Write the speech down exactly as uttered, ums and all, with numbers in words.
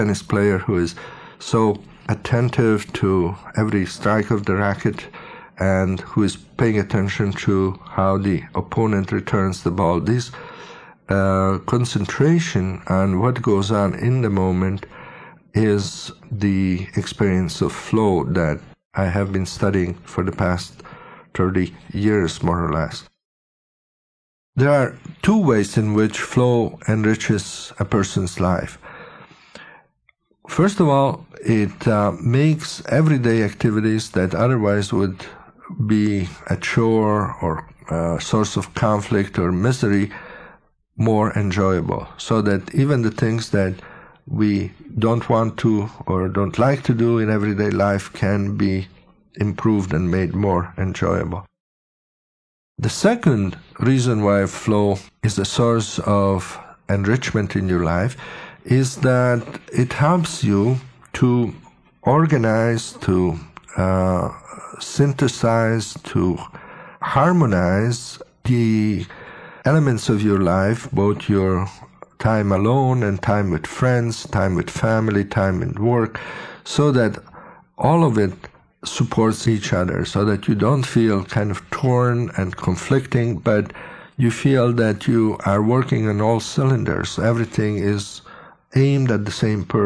tennis player who is so attentive to every strike of the racket and who is paying attention to how the opponent returns the ball. This uh, concentration on what goes on in the moment is the experience of flow that I have been studying for the past thirty years, more or less. There are two ways in which flow enriches a person's life. First of all, it uh, makes everyday activities that otherwise would be a chore or a source of conflict or misery more enjoyable, so that even the things that we don't want to or don't like to do in everyday life can be improved and made more enjoyable. The second reason why flow is a source of enrichment in your life is that it helps you to organize, to uh, synthesize, to harmonize the elements of your life, both your time alone and time with friends, time with family, time at work, so that all of it supports each other, so that you don't feel kind of torn and conflicting, but you feel that you are working on all cylinders. Everything is aimed at the same purpose.